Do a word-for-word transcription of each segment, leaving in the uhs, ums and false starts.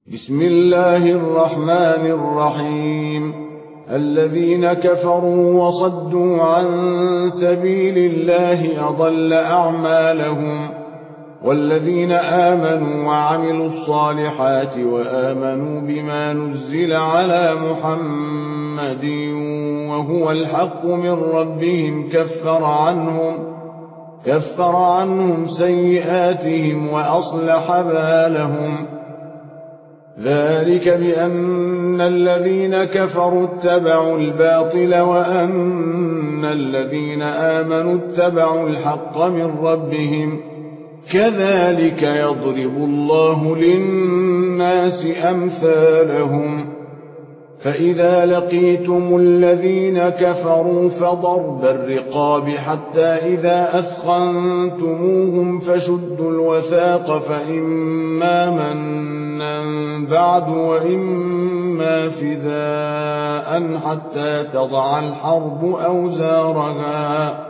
بسم الله الرحمن الرحيم الذين كفروا وصدوا عن سبيل الله أضل أعمالهم والذين آمنوا وعملوا الصالحات وآمنوا بما نزل على محمد وهو الحق من ربهم كفر عنهم كفر عنهم سيئاتهم وأصلح بالهم ذلك بأن الذين كفروا اتبعوا الباطل وأن الذين آمنوا اتبعوا الحق من ربهم كذلك يضرب الله للناس أمثالهم فإذا لقيتم الذين كفروا فضرب الرقاب حتى إذا أثخنتموهم فشدوا الوثاق فإما منا بعد وإما فداء حتى تضع الحرب أوزارها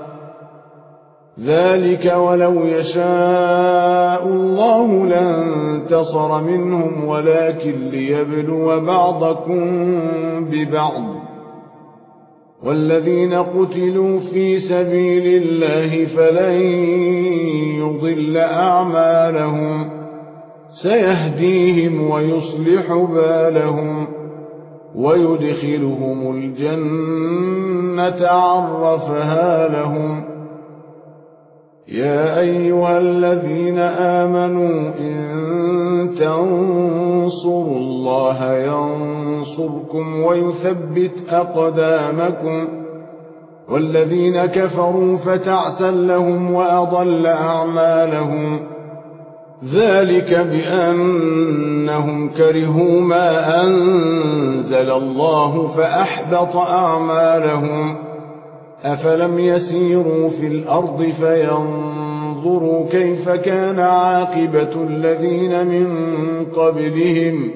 ذلك ولو يشاء الله لانتصر منهم ولكن ليبلو بعضكم ببعض والذين قتلوا في سبيل الله فلن يضل أعمالهم سيهديهم ويصلح بالهم ويدخلهم الجنة عرفها لهم يا أيها الذين آمنوا إن تنصروا الله ينصركم ويثبت أقدامكم والذين كفروا فتعسا لهم وأضل أعمالهم ذلك بأنهم كرهوا ما أنزل الله فأحبط أعمالهم أفلم يسيروا في الأرض فينظروا كيف كان عاقبة الذين من قبلهم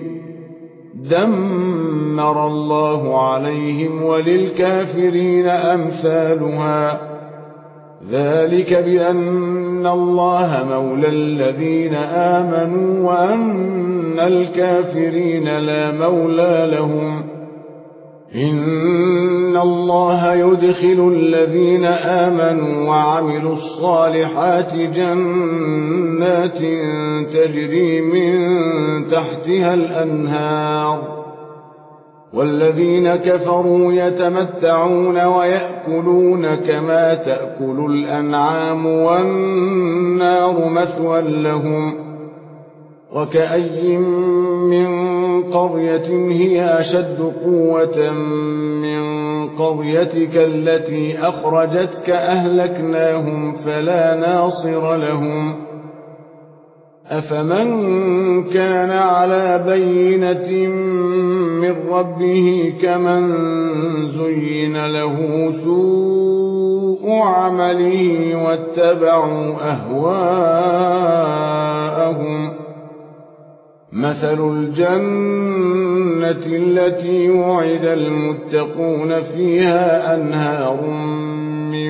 دمر الله عليهم وللكافرين أمثالها ذلك بأن الله مولى الذين آمنوا وأن الكافرين لا مولى لهم إن الله يدخل الذين آمنوا وعملوا الصالحات جنات تجري من تحتها الأنهار والذين كفروا يتمتعون ويأكلون كما تأكل الأنعام والنار مثوى لهم وكأي من قرية هي أشد قوة من قريتك التي أخرجتك أهلكناهم فلا ناصر لهم أفمن كان على بينة من ربه كمن زين له سوء عمله واتبعوا أهواءهم مثل الجنة التي وعد المتقون فيها أنهار من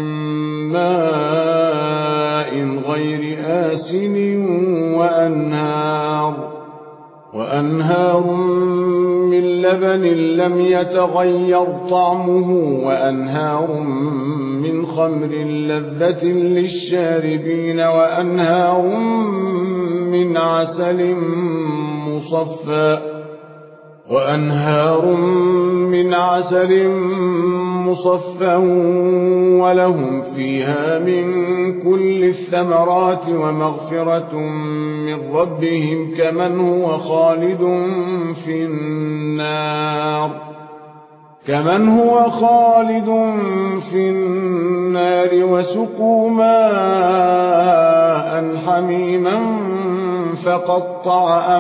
ماء غير آسن وأنهار, وأنهار من لبن لم يتغير طعمه وأنهار من خمر لذة للشاربين وأنهار من عسل مصفى وأنهار من عسل مصفى ولهم فيها من كل الثمرات ومغفرة من ربهم كمن هو خالد في النار كمن هو خالد في النار وسقوا ماء حميما فقطع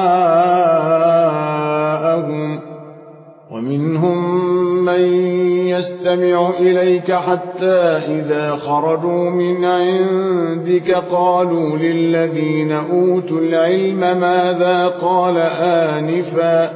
أمعاءهم ومنهم من يستمع إليك حتى إذا خرجوا من عندك قالوا للذين أوتوا العلم ماذا قال آنفا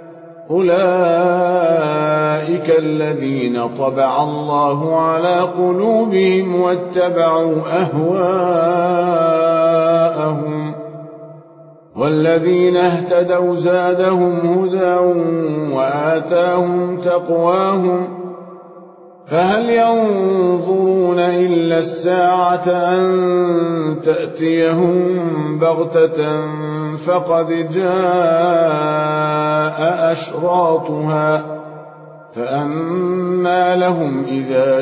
أولئك الذين طبع الله على قلوبهم واتبعوا أهواءهم والذين اهتدوا زادهم هدى وآتاهم تقواهم فهل ينظرون إلا الساعة أن تأتيهم بغتة فقد جاء أشراطها فأنى لهم إذا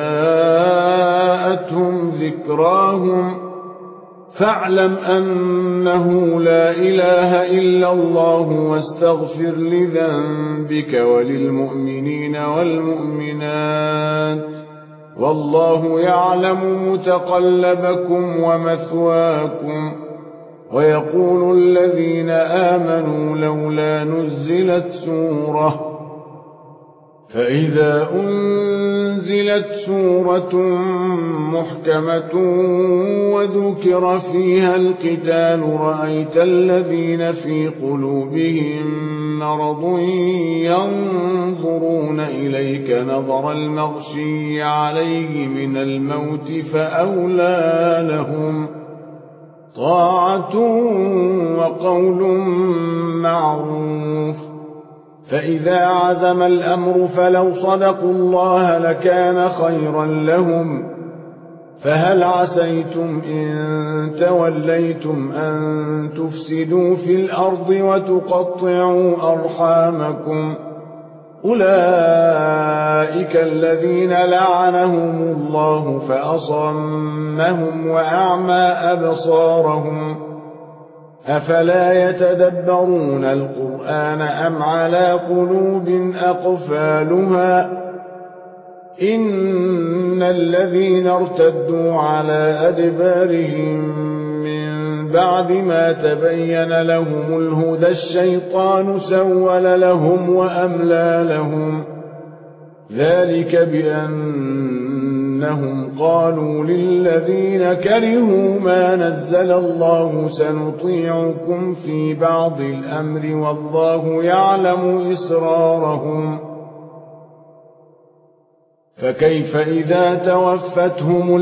جاءتهم ذكراهم فاعلم أنه لا إله إلا الله واستغفر لذنبك وللمؤمنين والمؤمنات والله يعلم متقلبكم ومثواكم. ويقول الذين آمنوا لولا نزلت سورة فإذا أنزلت سورة محكمة وذكر فيها القتال رأيت الذين في قلوبهم مرض ينظرون إليك نظر المغشي عليه من الموت فأولى لهم طاعة وقول معروف. فإذا عزم الأمر فلو صدقوا الله لكان خيرا لهم فهل عسيتم إن توليتم أن تفسدوا في الأرض وتقطعوا أرحامكم أولئك الذين لعنهم الله فأصمهم وأعمى أبصارهم أفلا يتدبرون القرآن أم على قلوب أقفالها إن الذين ارتدوا على أدبارهم من بعد ما تبين لهم الهدى الشيطان سول لهم وأملى لهم ذلك بأنهم قالوا للذين كرهوا ما نزل الله سنطيعكم في بعض الأمر والله يعلم إسرارهم فكيف إذا توفتهم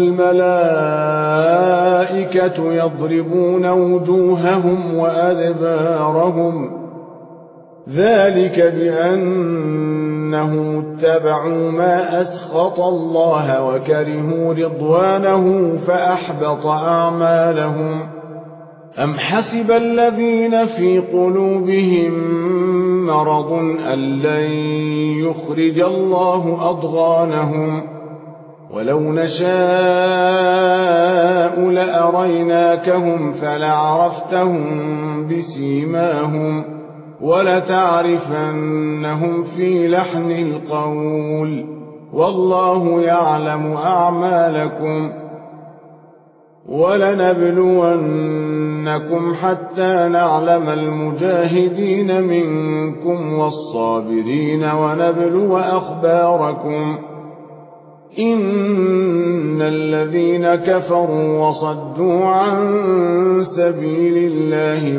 الملائكة يضربون وجوههم وأدبارهم ذلك بأنهم اتبعوا ما أسخط الله وكرهوا رضوانه فأحبط أعمالهم. أم حسب الذين في قلوبهم مرض أن لن يخرج الله أضغانهم ولو نشاء لأريناكهم فلعرفتهم بسيماهم ولتعرفنهم في لحن القول والله يعلم أعمالكم. ولنبلونكم حتى نعلم المجاهدين منكم والصابرين ونبلو أخباركم إن الذين كفروا وصدوا عن سبيل الله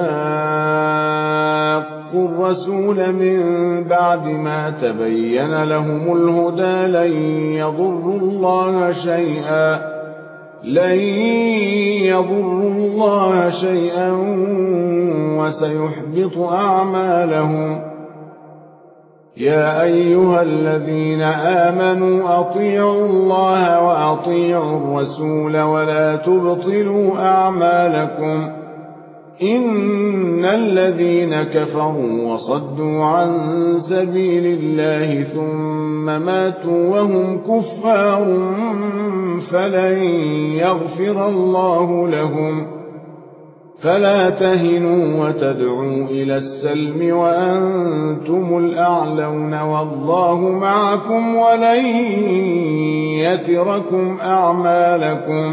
وشاقوا الرسول من بعد ما تبين لهم الهدى لن يضروا الله شيئا لن يضروا الله شيئا وسيحبط أعمالهم. يا أيها الذين آمنوا أطيعوا الله وأطيعوا الرسول ولا تبطلوا أعمالكم إن الذين كفروا وصدوا عن سبيل الله ثم ماتوا وهم كفار فلن يغفر الله لهم. فلا تهنوا وتدعوا إلى السلم وأنتم الأعلون والله معكم ولن يتركم أعمالكم.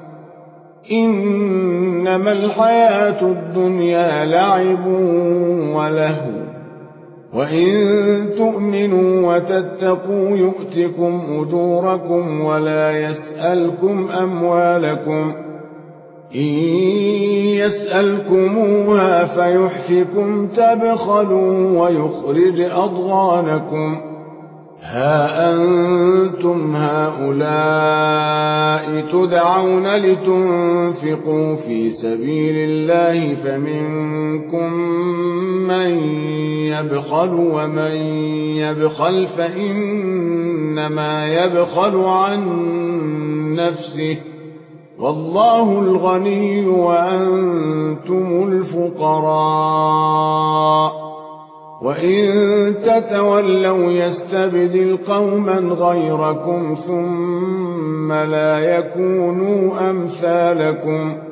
إنما الحياة الدنيا لعب ولهو وإن تؤمنوا وتتقوا يؤتكم أجوركم ولا يسألكم أموالكم إن يسألكموها فيحفكم تبخلوا ويخرج أضغانكم ها أنتم هؤلاء تدعون لتنفقوا في سبيل الله فمنكم من يبخل ومن يبخل فإنما يبخل عن نفسه والله الغني وأنتم الفقراء وإن تتولوا يستبدل قوما غيركم ثم لا يكونوا أمثالكم